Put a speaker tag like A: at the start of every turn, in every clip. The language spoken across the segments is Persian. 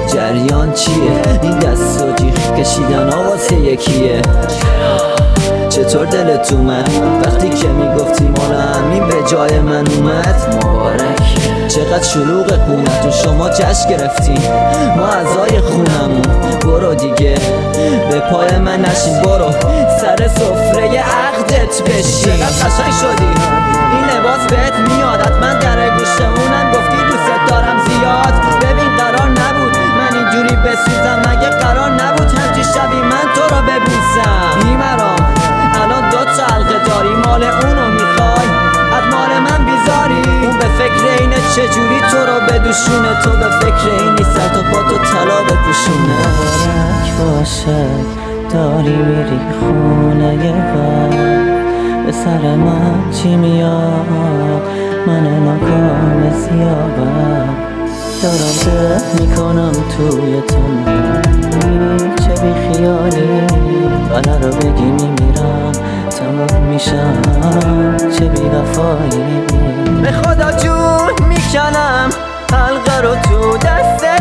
A: جریان چیه؟ این دست و جیغ کشیدن واسه یکیه. چطور دلت اومد وقتی که میگفتی مال همین به جای من اومد؟ مبارک. چقدر شلوغ خونتون، شما جشن گرفتین ما عزای خونمون. برو دیگه به پای من نشین، برو سر سفره عقدت بشین. چقدر قشنگ شدی، این لباس بهت میاد، حتما در گوشمونم گفتی دوست دارم زیاد. ببین قرار نبود من اینجوری بسوزم، مگه قرار نبود همچی شبی من تو رو ببوسم؟ بیمرام الان 2 تا حلقه داری، مال اونو میخوای از مال من بیزاری. اون به فکر اینه چجوری تو رو بدوشونه، تو به فکر اینی سر تا پا تو طلا بپوشونه.
B: مبارک باشه داری میری خونه یه وقت، به سر من چی میاد؟ من ناکام زیابم، دارم ده میکنم توی تنهایی، چه بی خیالی بله رو بگی میمیرم تموم میشم، چه بی وفایی.
A: به خدا جون میکنم حلقه رو تو دستت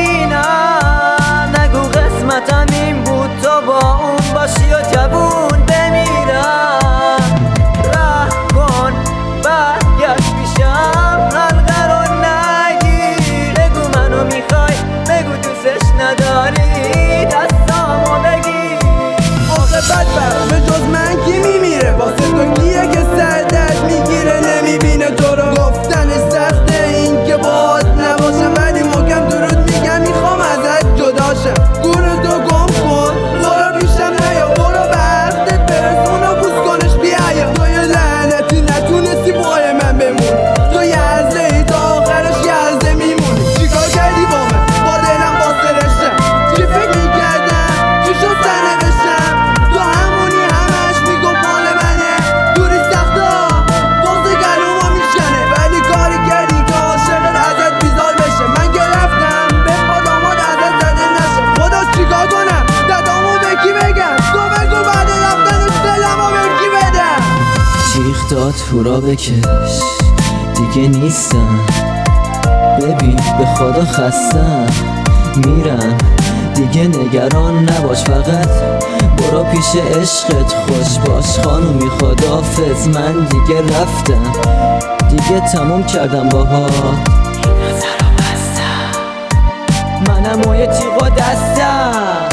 A: ببینم، نگو قسمتم این بود تو با اون باشی و جوون بمیرم. ره کن برگشت پیشم، حلقه رو نگیر، بگو منو میخوای، بگو دوستش نداری، دستامو بگیر.
C: آخه بدبخت به جز من کی میمیره؟ واسه تو کیه که سر درد میگیره نمیبینه تو رو؟ گفتنش سخته این که باهات نباشم، ولی محکم درود میگم میخوام ازت جداشم. گور تو گم کن برو پیشم نیا، برو به عقدت برسون و بوس کنش بیایا. تو یه لعنتی نتونستی پای من بمون، تو یه عرضه ای تا آخرش یه عرضه میمونی. چیکار کردی با من؟ با دلم با سرشتم، چی فکر میکردم؟ چی شد سرنوشتم؟ تو همونی همش میگفت مال منه، دوری سخته ها بغض گلومو میشکنه، ولی کاری کردی که عاشقت ازت بیزار بشه. من که رفتم به داماد ازت زده نشه، خدا چیکار کنم؟ دادامو به کی بگم؟ تو بگو بعد رفتنش دلمو به کی بدم؟
A: جیغ داد هورا بکش دیگه نیستم، ببین به خدا خستم میرم دیگه، نگران نباش فقط برو پیش عشقت خوش باش. خانومی خداحافظ من دیگه رفتم، دیگه تموم کردم باها، منم و یه تیغ و دستم.